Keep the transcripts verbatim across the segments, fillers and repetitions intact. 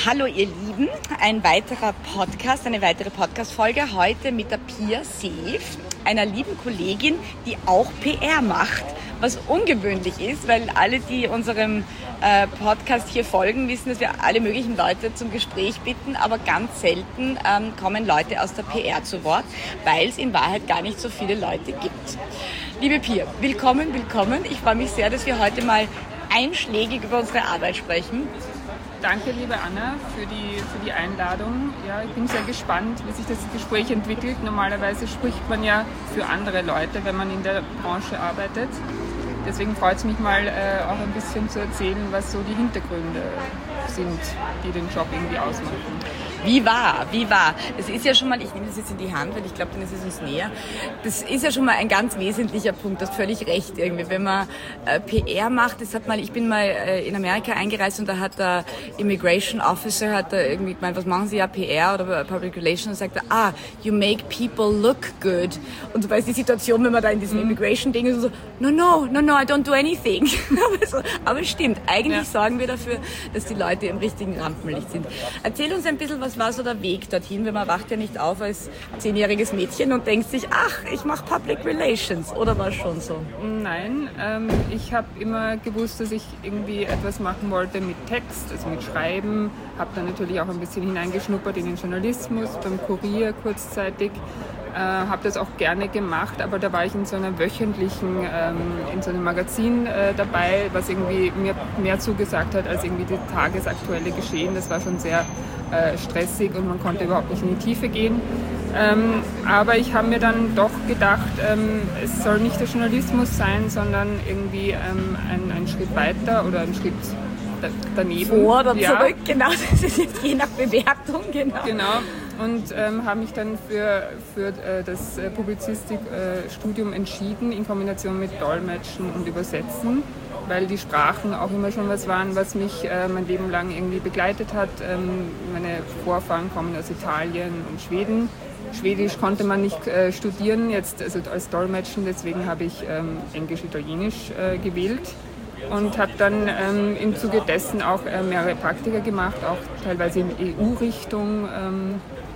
Hallo ihr Lieben, ein weiterer Podcast, eine weitere Podcast-Folge heute mit der Pia Seef, einer lieben Kollegin, die auch P R macht, was ungewöhnlich ist, weil alle, die unserem äh, Podcast hier folgen, wissen, dass wir alle möglichen Leute zum Gespräch bitten, aber ganz selten ähm, kommen Leute aus der P R zu Wort, weil es in Wahrheit gar nicht so viele Leute gibt. Liebe Pia, willkommen, willkommen. Ich freue mich sehr, dass wir heute mal einschlägig über unsere Arbeit sprechen. Danke, liebe Anna, für die, für die Einladung. Ja, ich bin sehr gespannt, wie sich das Gespräch entwickelt. Normalerweise spricht man ja für andere Leute, wenn man in der Branche arbeitet. Deswegen freut es mich mal, äh, auch ein bisschen zu erzählen, was so die Hintergründe sind, die den Job irgendwie ausmachen. Wie war, wie war? Das ist ja schon mal, ich nehme das jetzt in die Hand, weil ich glaube, dann ist es uns näher. Das ist ja schon mal ein ganz wesentlicher Punkt, du hast völlig recht irgendwie. Wenn man äh, P R macht, das hat mal, ich bin mal äh, in Amerika eingereist und da hat der Immigration Officer hat da irgendwie gemeint, was machen Sie ja, P R oder Public Relations? Und sagt er, ah, you make people look good. Und so war die Situation, wenn man da in diesem mhm. Immigration-Ding ist, so, no, no, no, no, I don't do anything. aber, so, aber stimmt, eigentlich ja. sorgen wir dafür, dass die Leute im richtigen Rampenlicht sind. Erzähl uns ein bisschen, was war so der Weg dorthin, weil man wacht ja nicht auf als zehnjähriges Mädchen und denkt sich, ach, ich mache Public Relations, oder war es schon so? Nein, ähm, ich habe immer gewusst, dass ich irgendwie etwas machen wollte mit Text, also mit Schreiben, habe dann natürlich auch ein bisschen hineingeschnuppert in den Journalismus, beim Kurier kurzzeitig, äh, habe das auch gerne gemacht, aber da war ich in so einer wöchentlichen, ähm, in so einem Magazin äh, dabei, was irgendwie mir mehr zugesagt hat als irgendwie das tagesaktuelle Geschehen, das war schon sehr Äh, stressig und man konnte überhaupt nicht in die Tiefe gehen. Ähm, aber ich habe mir dann doch gedacht, ähm, es soll nicht der Journalismus sein, sondern irgendwie ähm, ein, ein Schritt weiter oder ein Schritt da, daneben. Vor oder ja. zurück, genau, das ist jetzt je nach Bewertung, genau. Genau, und ähm, habe mich dann für, für äh, das äh, Publizistikstudium äh, entschieden, in Kombination mit Dolmetschen und Übersetzen, weil die Sprachen auch immer schon was waren, was mich äh, mein Leben lang irgendwie begleitet hat. Ähm, meine Vorfahren kommen aus Italien und Schweden. Schwedisch konnte man nicht äh, studieren, jetzt also als Dolmetschen, deswegen habe ich ähm, Englisch-Italienisch äh, gewählt und habe dann ähm, im Zuge dessen auch äh, mehrere Praktika gemacht, auch teilweise in E U-Richtung. Ähm,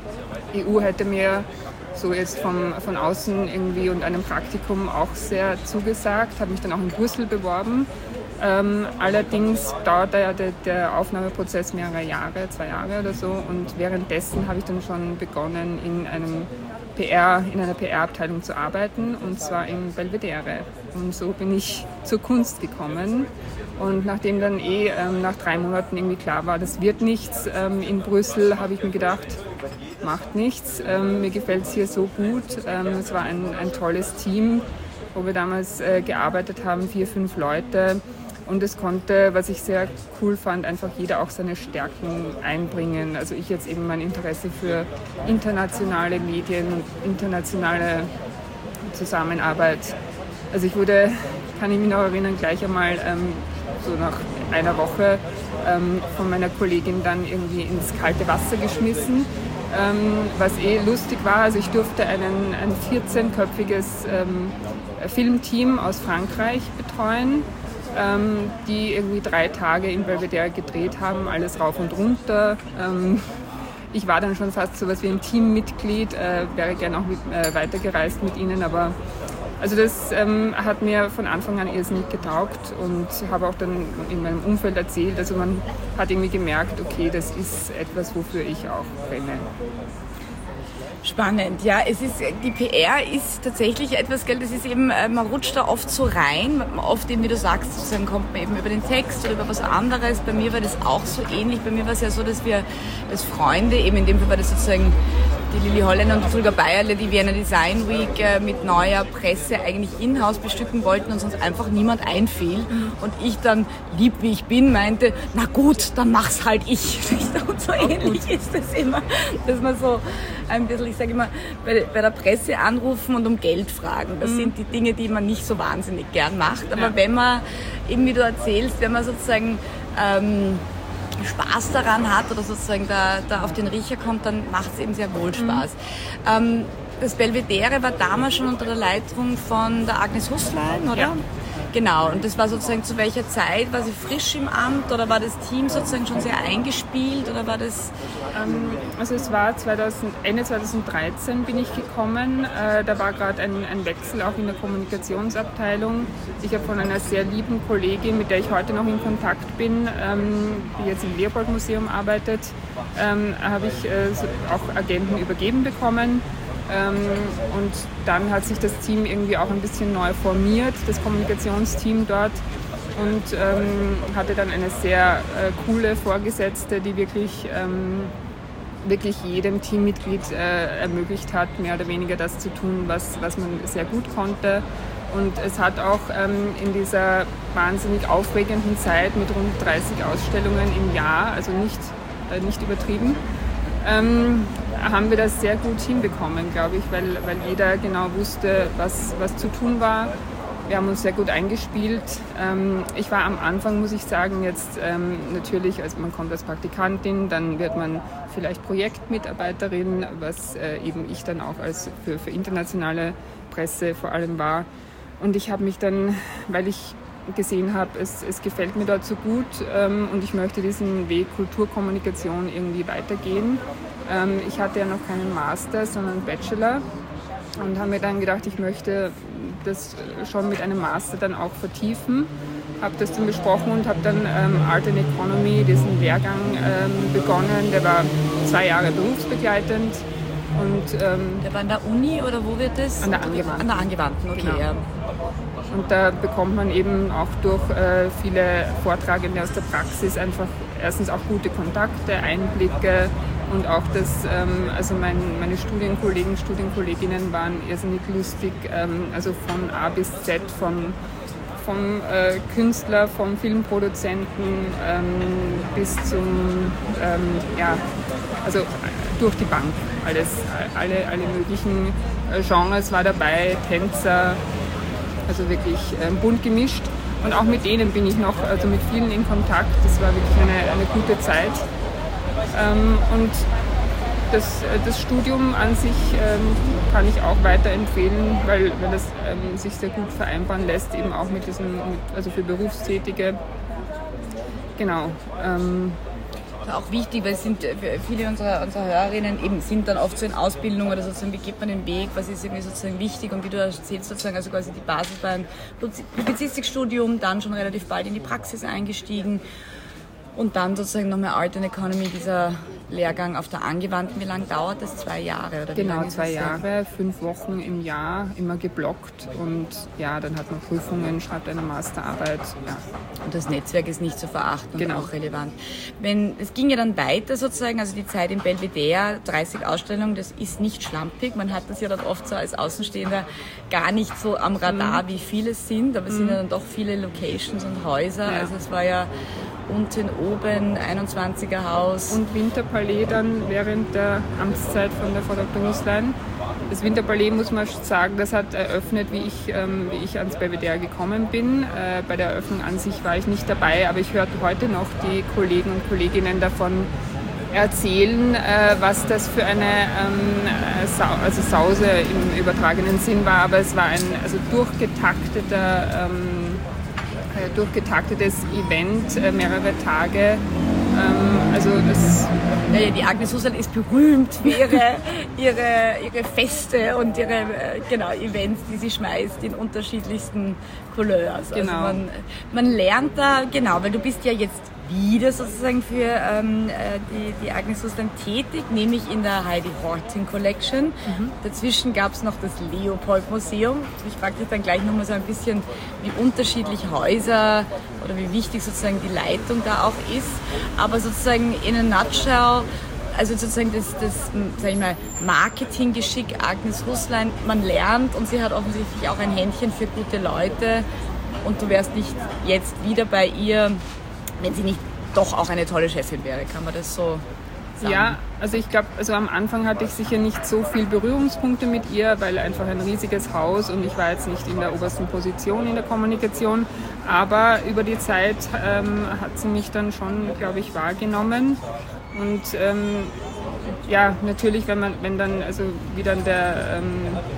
E U hätte mir so jetzt vom, von außen irgendwie und einem Praktikum auch sehr zugesagt, habe mich dann auch in Brüssel beworben. Ähm, allerdings dauert ja der, der Aufnahmeprozess mehrere Jahre, zwei Jahre oder so, und währenddessen habe ich dann schon begonnen, in einem P R, in einer P R-Abteilung zu arbeiten, und zwar im Belvedere. Und so bin ich zur Kunst gekommen. Und nachdem dann eh ähm, nach drei Monaten irgendwie klar war, das wird nichts ähm, in Brüssel, habe ich mir gedacht, macht nichts. Ähm, mir gefällt es hier so gut. Ähm, es war ein, ein tolles Team, wo wir damals äh, gearbeitet haben, vier, fünf Leute. Und es konnte, was ich sehr cool fand, einfach jeder auch seine Stärken einbringen. Also ich jetzt eben mein Interesse für internationale Medien und internationale Zusammenarbeit. Also ich wurde, kann ich mich noch erinnern, gleich einmal ähm, so nach einer Woche ähm, von meiner Kollegin dann irgendwie ins kalte Wasser geschmissen. Ähm, was eh lustig war, also ich durfte einen, ein vierzehnköpfiges ähm, Filmteam aus Frankreich betreuen, ähm, die irgendwie drei Tage in Belvedere gedreht haben, alles rauf und runter. Ähm, ich war dann schon fast so was wie ein Teammitglied, äh, wäre gerne auch mit, äh, weitergereist mit ihnen, aber also das ähm, hat mir von Anfang an irrsinnig getaugt und habe auch dann in meinem Umfeld erzählt, also man hat irgendwie gemerkt, okay, das ist etwas, wofür ich auch brenne. Spannend, ja, es ist, die P R ist tatsächlich etwas, gell, das ist eben, man rutscht da oft so rein, oft eben, wie du sagst, sozusagen kommt man eben über den Text oder über was anderes. Bei mir war das auch so ähnlich, bei mir war es ja so, dass wir als Freunde, eben in dem Fall war das sozusagen die Lilly Holländer und die Fulga Bayerle, die Vienna Design Week äh, mit neuer Presse eigentlich in-house bestücken wollten und sonst einfach niemand einfiel. Mhm. Und ich dann, lieb wie ich bin, meinte, na gut, dann mach's halt ich. Und so auch ähnlich gut. Ist das immer, dass man so ein bisschen, ich sage immer, bei, bei der Presse anrufen und um Geld fragen. Das mhm. sind die Dinge, die man nicht so wahnsinnig gern macht. Aber ja. wenn man, eben wie du erzählst, wenn man sozusagen ähm, Spaß daran hat oder sozusagen da, da auf den Riecher kommt, dann macht es eben sehr wohl Spaß. Mhm. Ähm, das Belvedere war damals schon unter der Leitung von der Agnes Hußlein, oder? Ja. Genau, und das war sozusagen zu welcher Zeit? War sie frisch im Amt oder war das Team sozusagen schon sehr eingespielt oder war das... Ähm, also es war zweitausend, Ende zweitausenddreizehn bin ich gekommen, äh, da war gerade ein, ein Wechsel auch in der Kommunikationsabteilung. Ich habe von einer sehr lieben Kollegin, mit der ich heute noch in Kontakt bin, ähm, die jetzt im Leopold-Museum arbeitet, ähm, habe ich äh, so auch Agenten übergeben bekommen. Ähm, und dann hat sich das Team irgendwie auch ein bisschen neu formiert, das Kommunikationsteam dort, und ähm, hatte dann eine sehr äh, coole Vorgesetzte, die wirklich, ähm, wirklich jedem Teammitglied äh, ermöglicht hat, mehr oder weniger das zu tun, was, was man sehr gut konnte. Und es hat auch ähm, in dieser wahnsinnig aufregenden Zeit mit rund dreißig Ausstellungen im Jahr, also nicht, äh, nicht übertrieben, ähm, haben wir das sehr gut hinbekommen, glaube ich, weil, weil jeder genau wusste, was, was zu tun war. Wir haben uns sehr gut eingespielt. Ähm, ich war am Anfang, muss ich sagen, jetzt ähm, natürlich, also man kommt als Praktikantin, dann wird man vielleicht Projektmitarbeiterin, was äh, eben ich dann auch als für, für internationale Presse vor allem war. Und ich habe mich dann, weil ich gesehen habe, es, es gefällt mir dort so gut ähm, und ich möchte diesen Weg Kulturkommunikation irgendwie weitergehen. Ähm, ich hatte ja noch keinen Master, sondern einen Bachelor und habe mir dann gedacht, ich möchte das schon mit einem Master dann auch vertiefen. Habe das dann besprochen und habe dann ähm, Art and Economy, diesen Lehrgang ähm, begonnen. Der war zwei Jahre berufsbegleitend. Und, ähm, der war an der Uni oder wo wird das? An der Angewandten. An der Angewandten, okay. Genau. Ja. Und da bekommt man eben auch durch äh, viele Vortragende aus der Praxis einfach erstens auch gute Kontakte, Einblicke und auch das, ähm, also mein, meine Studienkollegen, Studienkolleginnen waren irrsinnig lustig, ähm, also von A bis Z, von, vom äh, Künstler, vom Filmproduzenten ähm, bis zum, ähm, ja, also durch die Bank, alles, alle, alle möglichen Genres war dabei, Tänzer, also wirklich ähm, bunt gemischt. Und auch mit denen bin ich noch, also mit vielen in Kontakt. Das war wirklich eine, eine gute Zeit. Ähm, und das, das Studium an sich ähm, kann ich auch weiterempfehlen, weil, weil es ähm, sich sehr gut vereinbaren lässt, eben auch mit diesem, also für Berufstätige. Genau. Ähm, Das ist auch wichtig, weil es sind viele unserer, unserer Hörerinnen eben sind dann oft so in Ausbildung oder sozusagen, wie geht man den Weg, was ist irgendwie sozusagen wichtig, und wie du erzählst sozusagen, also quasi die Basis war ein Publizistikstudium, dann schon relativ bald in die Praxis eingestiegen und dann sozusagen nochmal Art and Economy, dieser Lehrgang auf der Angewandten. Wie lange dauert das? Zwei Jahre? Oder wie genau, lange ist zwei das? Jahre, fünf Wochen im Jahr, immer geblockt, und ja, dann hat man Prüfungen, schreibt eine Masterarbeit. Ja. Und das Netzwerk ist nicht zu verachten und genau. auch relevant. Wenn, es ging ja dann weiter sozusagen, also die Zeit im Belvedere, dreißig Ausstellungen, das ist nicht schlampig. Man hat das ja dann oft so als Außenstehender gar nicht so am Radar, mhm. wie viele es sind, aber es mhm. sind ja dann doch viele Locations und Häuser. Ja. Also es war ja unten, oben, einundzwanziger Haus. Und Winterpalais dann während der Amtszeit von der Frau Doktor Hußlein. Das Winterpalais, muss man sagen, das hat eröffnet, wie ich, ähm, wie ich ans Belvedere gekommen bin. Äh, bei der Eröffnung an sich war ich nicht dabei, aber ich hörte heute noch die Kollegen und Kolleginnen davon erzählen, äh, was das für eine ähm, Sa- also Sause im übertragenen Sinn war. Aber es war ein also durchgetakteter ähm, durchgetaktetes Event, äh, mehrere Tage. Ähm, also das ja, ja, die Agnes Hußlein ist berühmt für ihre, ihre, ihre Feste und ihre äh, genau, Events, die sie schmeißt in unterschiedlichsten Couleurs. Genau. Also man, man lernt da, genau, weil du bist ja jetzt wieder sozusagen für ähm, die, die Agnes Hußlein tätig, nämlich in der Heidi Horting Collection. Mhm. Dazwischen gab es noch das Leopold-Museum. Ich frage dich dann gleich nochmal so ein bisschen, wie unterschiedlich Häuser oder wie wichtig sozusagen die Leitung da auch ist. Aber sozusagen in a nutshell, also sozusagen das, das sag ich mal, Marketinggeschick Agnes Hußlein, man lernt, und sie hat offensichtlich auch ein Händchen für gute Leute, und du wärst nicht jetzt wieder bei ihr, wenn sie nicht doch auch eine tolle Chefin wäre. Kann man das so sagen? Ja, also ich glaube, also am Anfang hatte ich sicher nicht so viel Berührungspunkte mit ihr, weil einfach ein riesiges Haus und ich war jetzt nicht in der obersten Position in der Kommunikation. Aber über die Zeit ähm, hat sie mich dann schon, glaube ich, wahrgenommen. Und ähm, ja, natürlich, wenn man, wenn dann, also wie dann der, ähm,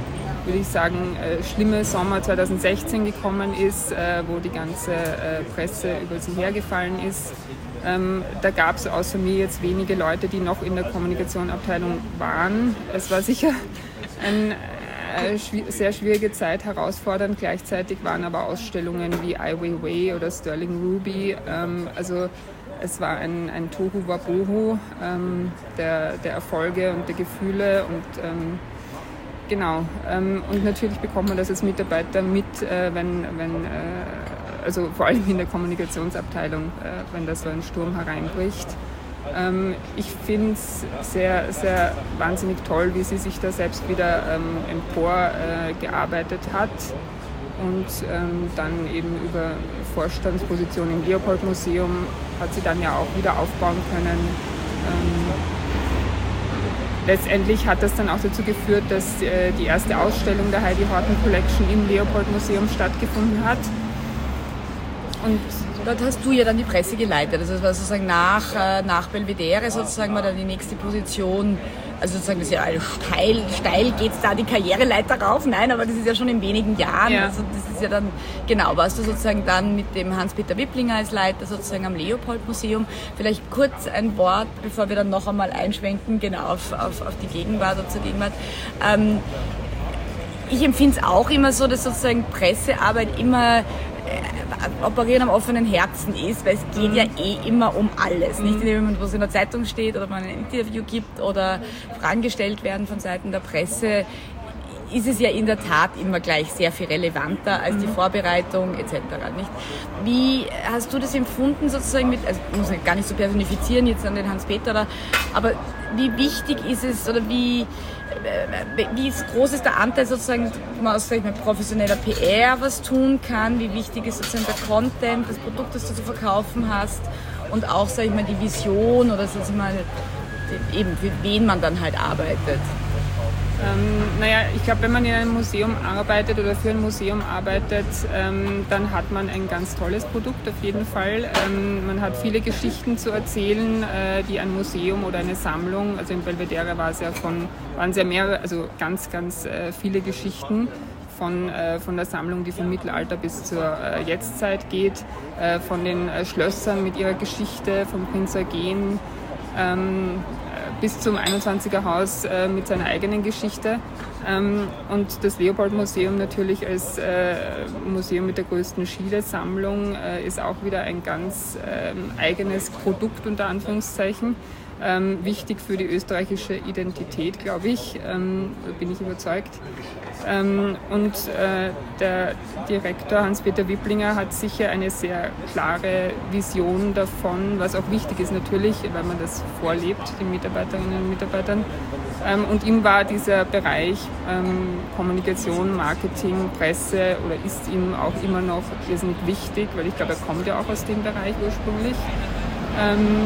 würde ich sagen, äh, schlimme Sommer zwanzig sechzehn gekommen ist, äh, wo die ganze äh, Presse über sie hergefallen ist. Ähm, da gab es außer mir jetzt wenige Leute, die noch in der Kommunikationsabteilung waren. Es war sicher eine äh, schw- sehr schwierige Zeit, herausfordernd. Gleichzeitig waren aber Ausstellungen wie Ai Weiwei oder Sterling Ruby. Ähm, also es war ein, ein Tohu Wabohu ähm, der, der Erfolge und der Gefühle und ähm, genau. Ähm, und natürlich bekommt man das als Mitarbeiter mit, äh, wenn, wenn äh, also vor allem in der Kommunikationsabteilung, äh, wenn da so ein Sturm hereinbricht. Ähm, ich finde es sehr, sehr wahnsinnig toll, wie sie sich da selbst wieder ähm, empor äh, gearbeitet hat und ähm, dann eben über Vorstandsposition im Leopold-Museum hat sie dann ja auch wieder aufbauen können. Ähm, letztendlich hat das dann auch dazu geführt, dass äh, die erste Ausstellung der Heidi Horton Collection im Leopold-Museum stattgefunden hat. Und dort hast du ja dann die Presse geleitet. Also das war sozusagen nach, äh, nach Belvedere sozusagen war dann die nächste Position. Also sozusagen, das ist ja steil, steil geht es da die Karriereleiter rauf. Nein, aber das ist ja schon in wenigen Jahren. Ja. Also das ist ja dann, genau, warst du sozusagen dann mit dem Hans-Peter Wipplinger als Leiter sozusagen am Leopold-Museum. Vielleicht kurz ein Wort, bevor wir dann noch einmal einschwenken, genau auf, auf, auf die Gegenwart und zur Gegenwart. Ähm, ich empfinde es auch immer so, dass sozusagen Pressearbeit immer operieren am offenen Herzen ist, weil es geht mhm. ja eh immer um alles. Mhm. Nicht indem man was in der Zeitung steht oder man ein Interview gibt oder Fragen gestellt werden von Seiten der Presse, ist es ja in der Tat immer gleich sehr viel relevanter als die Vorbereitung et cetera. Nicht? Wie hast du das empfunden sozusagen mit, also ich muss gar nicht so personifizieren jetzt an den Hans-Peter, aber wie wichtig ist es oder wie wie groß ist der Anteil sozusagen, wo man aus sag ich mal, professioneller P R was tun kann, wie wichtig ist sozusagen der Content, das Produkt, das du zu verkaufen hast und auch, sag ich mal, die Vision oder sag ich mal, eben für wen man dann halt arbeitet. Ähm, naja, ich glaube, wenn man in einem Museum arbeitet oder für ein Museum arbeitet, ähm, dann hat man ein ganz tolles Produkt auf jeden Fall. Ähm, man hat viele Geschichten zu erzählen, äh, die ein Museum oder eine Sammlung, also in Belvedere war es ja von, waren es ja mehrere, also ganz, ganz äh, viele Geschichten von, äh, von der Sammlung, die vom Mittelalter bis zur äh, Jetztzeit geht, äh, von den äh, Schlössern mit ihrer Geschichte, vom Prinz Eugen, ähm, bis zum einundzwanziger Haus äh, mit seiner eigenen Geschichte. Ähm, und das Leopold-Museum natürlich als äh, Museum mit der größten Schiele-Sammlung äh, ist auch wieder ein ganz äh, eigenes Produkt unter Anführungszeichen. Ähm, wichtig für die österreichische Identität, glaube ich, ähm, bin ich überzeugt. Ähm, und äh, der Direktor Hans-Peter Wipplinger hat sicher eine sehr klare Vision davon, was auch wichtig ist natürlich, weil man das vorlebt, den Mitarbeiterinnen und Mitarbeitern. Ähm, und ihm war dieser Bereich ähm, Kommunikation, Marketing, Presse oder ist ihm auch immer noch irrsinnig wichtig, weil ich glaube, er kommt ja auch aus dem Bereich ursprünglich. Ähm,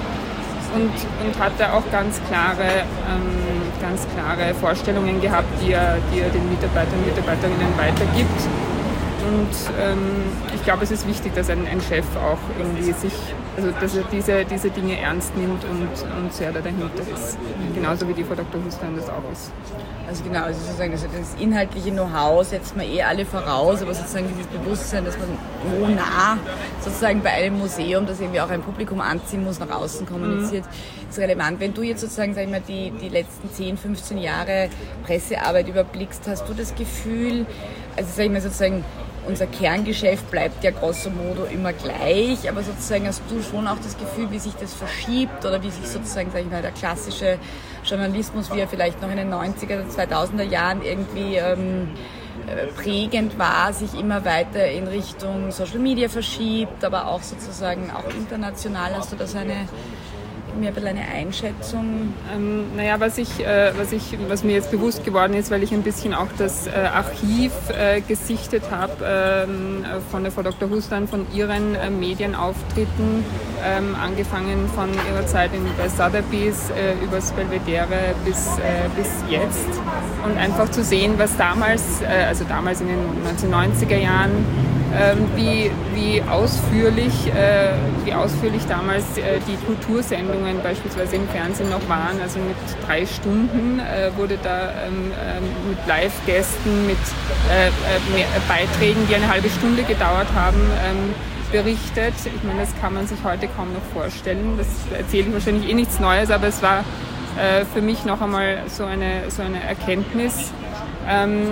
Und, und hat da auch ganz klare, ähm, ganz klare Vorstellungen gehabt, die er, die er den Mitarbeitern und Mitarbeiterinnen weitergibt. Und ähm, ich glaube, es ist wichtig, dass ein, ein Chef auch irgendwie sich, also dass er diese, diese Dinge ernst nimmt und, und sehr da dahinter ist. Genauso wie die Frau Doktor Huslein das auch ist. Also genau, also sozusagen das, das inhaltliche Know-how setzt man eh alle voraus, aber sozusagen dieses Bewusstsein, dass man wo nah sozusagen bei einem Museum, das irgendwie auch ein Publikum anziehen muss, nach außen kommuniziert, mhm. ist relevant. Wenn du jetzt sozusagen, sag ich mal, die, die letzten zehn, fünfzehn Jahre Pressearbeit überblickst, hast du das Gefühl, also sag ich mal sozusagen, unser Kerngeschäft bleibt ja grosso modo immer gleich, aber sozusagen hast du schon auch das Gefühl, wie sich das verschiebt oder wie sich sozusagen, sag ich mal, der klassische Journalismus, wie er vielleicht noch in den neunziger oder zweitausender Jahren irgendwie ähm, prägend war, sich immer weiter in Richtung Social Media verschiebt, aber auch sozusagen auch international. Hast du da so eine mir ein bisschen eine Einschätzung? Ähm, naja, was, ich, äh, was, ich, was mir jetzt bewusst geworden ist, weil ich ein bisschen auch das äh, Archiv äh, gesichtet habe ähm, von der Frau Doktor Huslein, von ihren äh, Medienauftritten, ähm, angefangen von ihrer Zeit in, bei Sotheby's äh, übers Belvedere bis, äh, bis jetzt und einfach zu sehen, was damals, äh, also damals in den neunzehnhundertneunziger Jahren, ähm, wie, wie, ausführlich, äh, wie ausführlich damals äh, die Kultursendungen beispielsweise im Fernsehen noch waren. Also mit drei Stunden äh, wurde da ähm, äh, mit Live-Gästen, mit äh, äh, Beiträgen, die eine halbe Stunde gedauert haben, ähm, berichtet. Ich meine, das kann man sich heute kaum noch vorstellen. Das erzähle ich wahrscheinlich eh nichts Neues, aber es war äh, für mich noch einmal so eine, so eine Erkenntnis, ähm,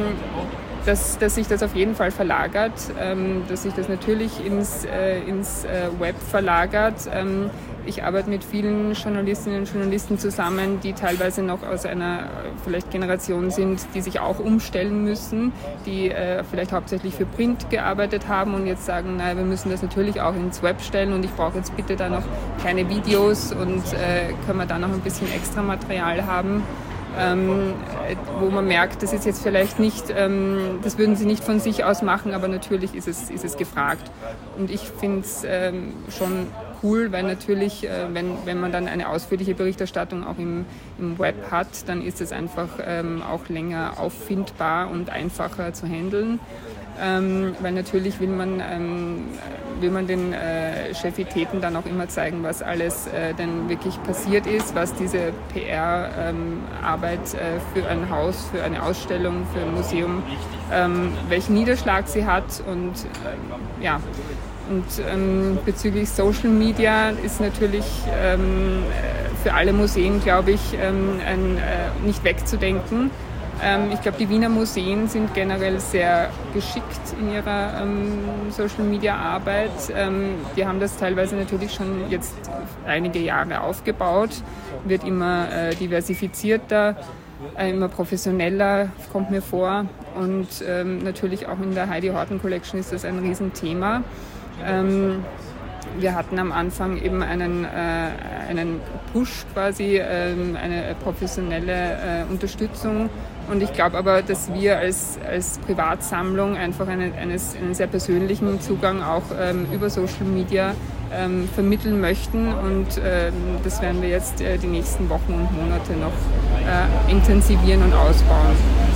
dass, dass sich das auf jeden Fall verlagert, ähm, dass sich das natürlich ins, äh, ins äh, Web verlagert. Ähm, ich arbeite mit vielen Journalistinnen und Journalisten zusammen, die teilweise noch aus einer vielleicht Generation sind, die sich auch umstellen müssen, die äh, vielleicht hauptsächlich für Print gearbeitet haben und jetzt sagen, naja, wir müssen das natürlich auch ins Web stellen und ich brauche jetzt bitte da noch keine Videos und äh, können wir da noch ein bisschen extra Material haben. Ähm, wo man merkt, das ist jetzt vielleicht nicht, ähm, das würden sie nicht von sich aus machen, aber natürlich ist es, ist es gefragt. Und ich finde es ähm, schon cool, weil natürlich, äh, wenn, wenn man dann eine ausführliche Berichterstattung auch im, im Web hat, dann ist es einfach ähm, auch länger auffindbar und einfacher zu handeln. Ähm, weil natürlich will man, ähm, will man den äh, Chefitäten dann auch immer zeigen, was alles äh, denn wirklich passiert ist, was diese P R-Arbeit ähm, äh, für ein Haus, für eine Ausstellung, für ein Museum, ähm, welchen Niederschlag sie hat und äh, ja. Und ähm, bezüglich Social Media ist natürlich ähm, für alle Museen, glaube ich, ähm, ein, äh, nicht wegzudenken. Ich glaube, die Wiener Museen sind generell sehr geschickt in ihrer ähm, Social-Media-Arbeit. Ähm, die haben das teilweise natürlich schon jetzt einige Jahre aufgebaut, wird immer äh, diversifizierter, äh, immer professioneller, kommt mir vor. Und ähm, natürlich auch in der Heidi Horten Collection ist das ein Riesenthema. Ähm, Wir hatten am Anfang eben einen, äh, einen Push quasi, äh, eine professionelle äh, Unterstützung. Und ich glaube aber, dass wir als, als Privatsammlung einfach einen, eines, einen sehr persönlichen Zugang auch ähm, über Social Media ähm, vermitteln möchten. Und ähm, das werden wir jetzt äh, die nächsten Wochen und Monate noch äh, intensivieren und ausbauen.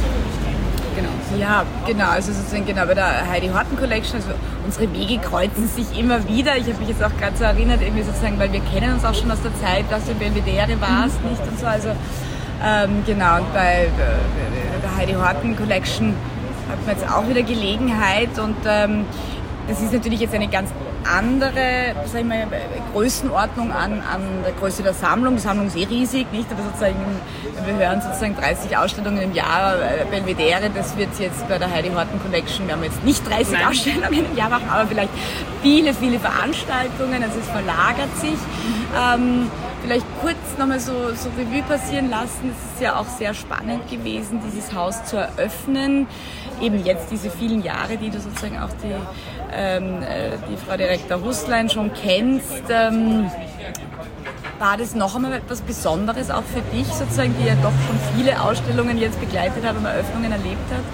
Genau. Ja, genau, also sozusagen genau bei der Heidi Horten Collection, also unsere Wege kreuzen sich immer wieder. Ich habe mich jetzt auch gerade so erinnert, irgendwie sozusagen, weil wir kennen uns auch schon aus der Zeit, dass du Belvedere warst, mhm. nicht und so, also ähm, genau, und bei äh, der Heidi Horten Collection hat man jetzt auch wieder Gelegenheit und ähm, das ist natürlich jetzt eine ganz andere, sag ich mal, Größenordnung an, an der Größe der Sammlung. Die Sammlung ist eh riesig, nicht? Aber sozusagen, wir hören sozusagen dreißig Ausstellungen im Jahr. Belvedere, das wird jetzt bei der Heidi Horten Collection, wir haben jetzt nicht dreißig Nein. Ausstellungen im Jahr machen, aber vielleicht viele, viele Veranstaltungen. Also es verlagert sich. Ähm, vielleicht kurz nochmal so, so Revue passieren lassen. Es ist ja auch sehr spannend gewesen, dieses Haus zu eröffnen. Eben jetzt diese vielen Jahre, die du sozusagen auch die, ähm, die Frau Direktor Russlein schon kennst. Ähm, war das noch einmal etwas Besonderes auch für dich, sozusagen, die ja doch schon viele Ausstellungen jetzt begleitet hat und Eröffnungen erlebt hat?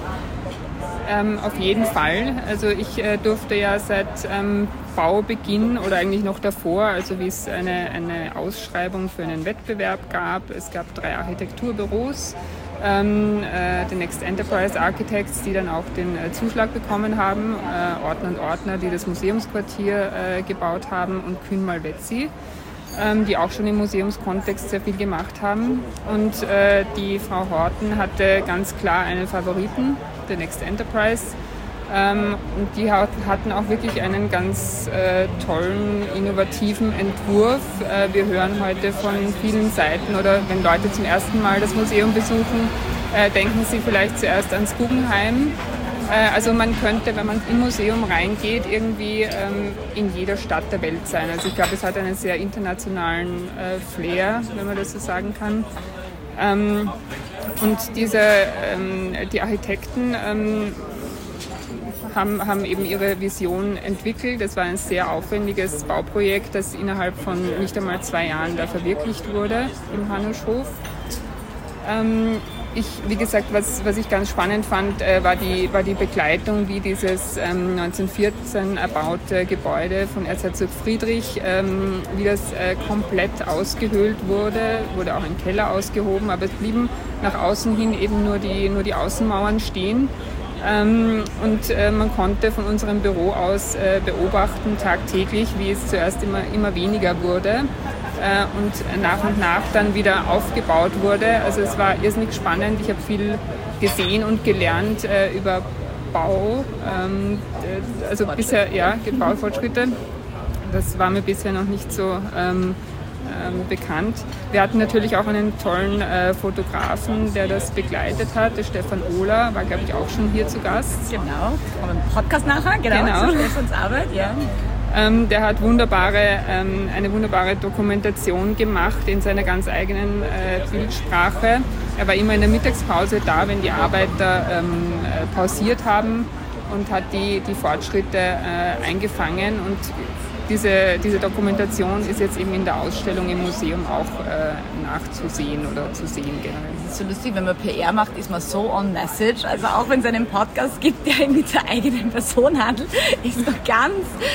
Ähm, auf jeden Fall. Also ich äh, durfte ja seit ähm, Baubeginn oder eigentlich noch davor, also wie es eine, eine Ausschreibung für einen Wettbewerb gab. Es gab drei Architekturbüros, ähm, äh, die Next Enterprise Architects, die dann auch den äh, Zuschlag bekommen haben, äh, Ordner und Ordner, die das Museumsquartier äh, gebaut haben und Kühn Malvezzi, ähm, die auch schon im Museumskontext sehr viel gemacht haben. Und äh, die Frau Horten hatte ganz klar einen Favoriten, der Next Enterprise. Ähm, und die hat, hatten auch wirklich einen ganz äh, tollen, innovativen Entwurf. Äh, wir hören heute von vielen Seiten oder wenn Leute zum ersten Mal das Museum besuchen, äh, denken sie vielleicht zuerst ans Guggenheim. Äh, also man könnte, wenn man im Museum reingeht, irgendwie ähm, in jeder Stadt der Welt sein. Also ich glaube, es hat einen sehr internationalen äh, Flair, wenn man das so sagen kann. Ähm, und diese, ähm, die Architekten ähm, haben, haben eben ihre Vision entwickelt. Es war ein sehr aufwendiges Bauprojekt, das innerhalb von nicht einmal zwei Jahren da verwirklicht wurde im Hanuschhof. Ähm, ich, wie gesagt, was, was ich ganz spannend fand, äh, war, die, war die Begleitung, wie dieses ähm, neunzehnhundertvierzehn erbaute Gebäude von Erzherzog Friedrich, ähm, wie das äh, komplett ausgehöhlt wurde, wurde auch ein Keller ausgehoben, aber es blieben nach außen hin eben nur die, nur die Außenmauern stehen. Ähm, und äh, man konnte von unserem Büro aus äh, beobachten tagtäglich, wie es zuerst immer, immer weniger wurde äh, und nach und nach dann wieder aufgebaut wurde. Also es war irrsinnig spannend. Ich habe viel gesehen und gelernt äh, über Bau, ähm, also bisher, ja, Baufortschritte. Das war mir bisher noch nicht so ähm, ähm, bekannt. Wir hatten natürlich auch einen tollen äh, Fotografen, der das begleitet hat, der Stefan Ohler, war, glaube ich, auch schon hier zu Gast. Genau, aber im Podcast nachher, genau, genau. Zu Stefans Arbeit, ja. Ähm, der hat wunderbare, ähm, eine wunderbare Dokumentation gemacht in seiner ganz eigenen äh, Bildsprache. Er war immer in der Mittagspause da, wenn die Arbeiter ähm, äh, pausiert haben und hat die, die Fortschritte äh, eingefangen. Und diese, diese Dokumentation ist jetzt eben in der Ausstellung im Museum auch äh, nachzusehen oder zu sehen generell. Das ist so lustig, wenn man P R macht, ist man so on message. Also auch wenn es einen Podcast gibt, der mit der eigenen Person handelt, ist man ganz,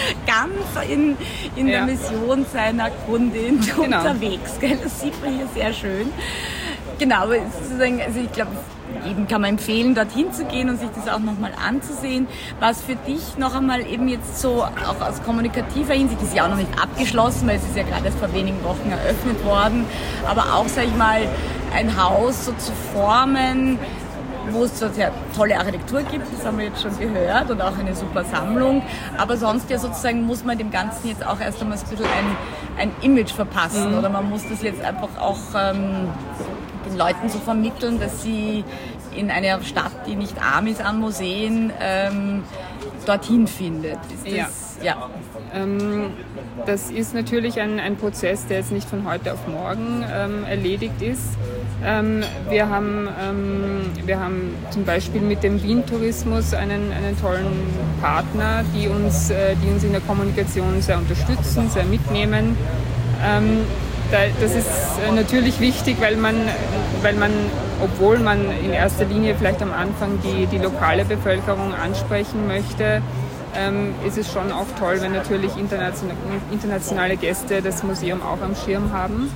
ganz in, in ja. der Mission seiner Kundin genau. unterwegs. Gell? Das sieht man hier sehr schön. Genau, aber sozusagen, also ich glaube, jedem kann man empfehlen, dorthin zu gehen und sich das auch nochmal anzusehen. Was für dich noch einmal eben jetzt so, auch aus kommunikativer Hinsicht, ist ja auch noch nicht abgeschlossen, weil es ist ja gerade erst vor wenigen Wochen eröffnet worden, aber auch, sag ich mal, ein Haus so zu formen, wo es so sehr tolle Architektur gibt, das haben wir jetzt schon gehört, und auch eine super Sammlung. Aber sonst ja sozusagen muss man dem Ganzen jetzt auch erst einmal so ein bisschen ein, ein Image verpassen, mhm. oder man muss das jetzt einfach auch ähm, den Leuten so vermitteln, dass sie in einer Stadt, die nicht arm ist an Museen, ähm, dorthin findet. Ist das, ja. ja. Ähm, das ist natürlich ein, ein Prozess, der jetzt nicht von heute auf morgen ähm, erledigt ist. Ähm, wir, haben, ähm, wir haben zum Beispiel mit dem Wien-Tourismus einen, einen tollen Partner, die uns, äh, die uns in der Kommunikation sehr unterstützen, sehr mitnehmen. Ähm, Das ist natürlich wichtig, weil man, weil man, obwohl man in erster Linie vielleicht am Anfang die, die lokale Bevölkerung ansprechen möchte, ähm, ist es schon auch toll, wenn natürlich internationale, internationale Gäste das Museum auch am Schirm haben.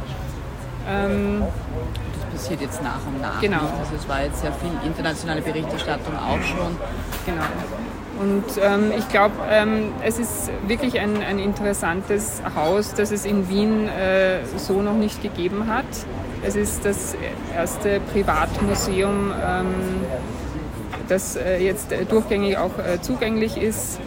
Ähm, das passiert jetzt nach und nach. Genau. Also es war jetzt sehr viel internationale Berichterstattung auch schon. Genau. Und ähm, ich glaube, ähm, es ist wirklich ein, ein interessantes Haus, das es in Wien äh, so noch nicht gegeben hat. Es ist das erste Privatmuseum, ähm, das äh, jetzt durchgängig auch äh, zugänglich ist.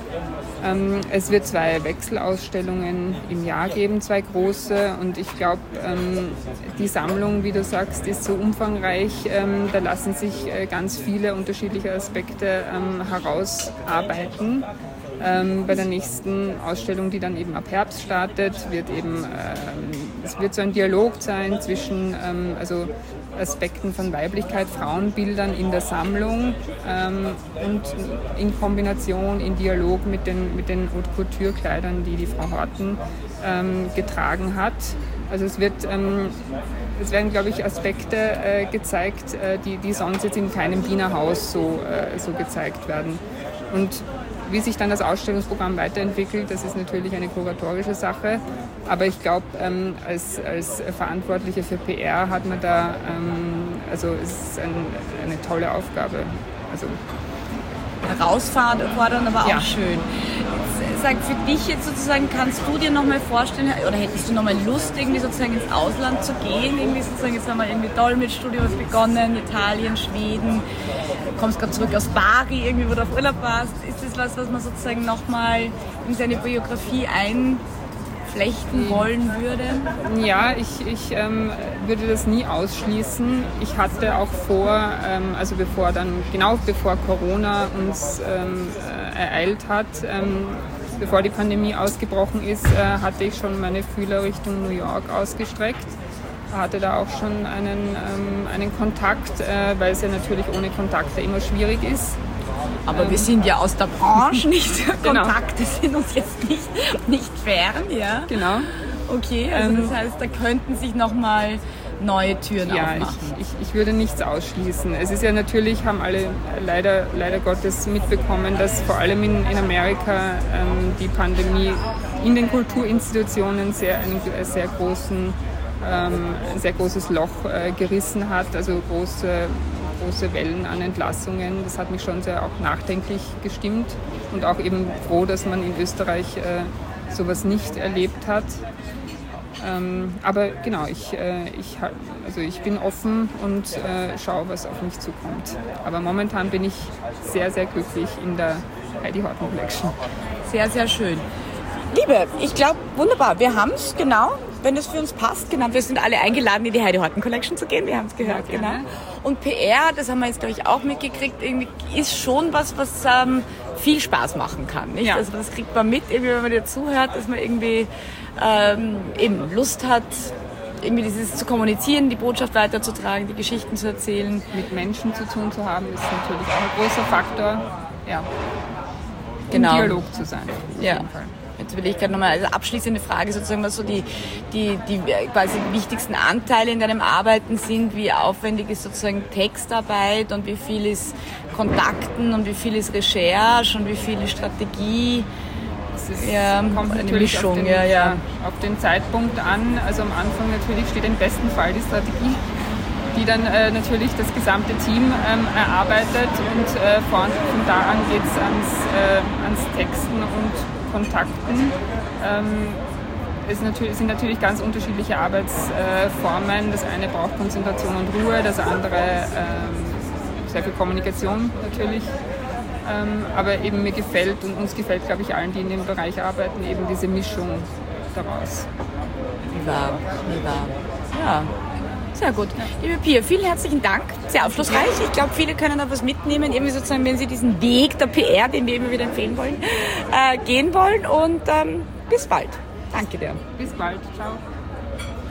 Ähm, es wird zwei Wechselausstellungen im Jahr geben, zwei große. Und ich glaube, ähm, die Sammlung, wie du sagst, ist so umfangreich. Ähm, da lassen sich äh, ganz viele unterschiedliche Aspekte ähm, herausarbeiten. Ähm, bei der nächsten Ausstellung, die dann eben ab Herbst startet, wird eben, ähm, es wird so ein Dialog sein zwischen ähm, also Aspekten von Weiblichkeit, Frauenbildern in der Sammlung ähm, und in Kombination, in Dialog mit den, mit den Haute Couture-Kleidern, die die Frau Horten ähm, getragen hat. Also es wird, ähm, es werden, glaube ich, Aspekte äh, gezeigt, äh, die, die sonst jetzt in keinem Wiener Haus so, äh, so gezeigt werden. Und wie sich dann das Ausstellungsprogramm weiterentwickelt, das ist natürlich eine kuratorische Sache. Aber ich glaube, ähm, als, als Verantwortliche für P R hat man da, ähm, also es ist ein, eine tolle Aufgabe. Also herausfordernd, aber auch ja. schön. Sag, für dich jetzt sozusagen, kannst du dir nochmal vorstellen, oder hättest du nochmal Lust, irgendwie sozusagen ins Ausland zu gehen? Irgendwie sozusagen, jetzt haben wir irgendwie Dolmetschstudios begonnen, Italien, Schweden, du kommst gerade zurück aus Bari, irgendwie, wo du auf Urlaub warst. Ist das was, was man sozusagen nochmal in seine Biografie einflechten wollen würde? Ja, ich, ich ähm, würde das nie ausschließen. Ich hatte auch vor, ähm, also bevor dann, genau bevor Corona uns ähm, ereilt hat, ähm, bevor die Pandemie ausgebrochen ist, äh, hatte ich schon meine Fühler Richtung New York ausgestreckt. Hatte da auch schon einen, ähm, einen Kontakt, äh, weil es ja natürlich ohne Kontakte immer schwierig ist. Aber ähm, wir sind ja aus der Branche nicht. Genau. Kontakte sind uns jetzt nicht, nicht fern, ja? Genau. Okay, also ähm, das heißt, da könnten sich nochmal neue Türen ja, aufmachen. Ich, ich, ich würde nichts ausschließen. Es ist ja natürlich, haben alle leider, leider Gottes mitbekommen, dass vor allem in, in Amerika ähm, die Pandemie in den Kulturinstitutionen sehr, einen sehr großen, ähm, ein sehr großes Loch äh, gerissen hat, also große, große Wellen an Entlassungen. Das hat mich schon sehr auch nachdenklich gestimmt und auch eben froh, dass man in Österreich äh, sowas nicht erlebt hat. Ähm, aber genau, ich, äh, ich, also ich bin offen und äh, schaue, was auf mich zukommt. Aber momentan bin ich sehr, sehr glücklich in der Heidi Horten Collection. Sehr, sehr schön. Liebe, ich glaube, wunderbar. Wir haben es, genau, wenn es für uns passt. Genau, wir sind alle eingeladen, in die Heidi Horten Collection zu gehen. Wir haben es gehört, ja, genau. Und P R, das haben wir jetzt, glaube ich, auch mitgekriegt, irgendwie ist schon was, was ähm, viel Spaß machen kann. Nicht? Ja. Also das kriegt man mit, irgendwie, wenn man dir zuhört, dass man irgendwie ähm, eben Lust hat, irgendwie dieses zu kommunizieren, die Botschaft weiterzutragen, die Geschichten zu erzählen. Mit Menschen zu tun zu haben, ist natürlich auch ein großer Faktor. Ja. Genau. Im Dialog zu sein. Auf ja. jeden Fall. Jetzt will ich gerade nochmal als abschließende Frage sozusagen, was so die, die, die quasi wichtigsten Anteile in deinem Arbeiten sind, wie aufwendig ist sozusagen Textarbeit und wie viel ist Kontakten und wie viel ist Recherche und wie viel ist Strategie. Das ist, ja, kommt eine natürlich Mischung, auf den, ja, ja. auf den Zeitpunkt an. Also am Anfang natürlich steht im besten Fall die Strategie, die dann äh, natürlich das gesamte Team ähm, erarbeitet und äh, von, von da an geht es ans, äh, ans Texten und Kontakten. Ähm, es natürlich, sind natürlich ganz unterschiedliche Arbeitsformen. Das eine braucht Konzentration und Ruhe, das andere ähm, sehr viel Kommunikation natürlich. Ähm, aber eben mir gefällt und uns gefällt, glaube ich, allen, die in dem Bereich arbeiten, eben diese Mischung daraus. Wie wahr, wie wahr. Ja. Sehr gut. Liebe Pia, vielen herzlichen Dank. Sehr aufschlussreich. Ich glaube, viele können da was mitnehmen, irgendwie sozusagen, wenn sie diesen Weg der P R, den wir immer wieder empfehlen wollen, äh, gehen wollen. Und ähm, bis bald. Danke dir. Bis bald. Ciao.